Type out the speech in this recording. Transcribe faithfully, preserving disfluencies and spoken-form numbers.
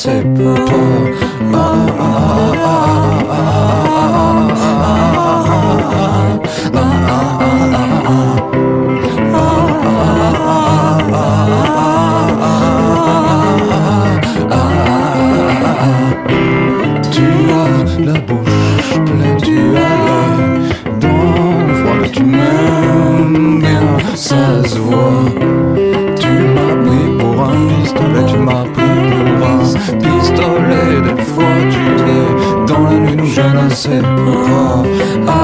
c'est pour toi. Ah, ah, ah, ah, ah, tu as la bouche pleine, tu as l'œil dans le froid, tu m'aimes bien, ça se voit. Tu m'as pris pour un pistolet, tu m'as pris pour un pistolet. Des fois tu es dans la nuit, nous je ne sais pourquoi.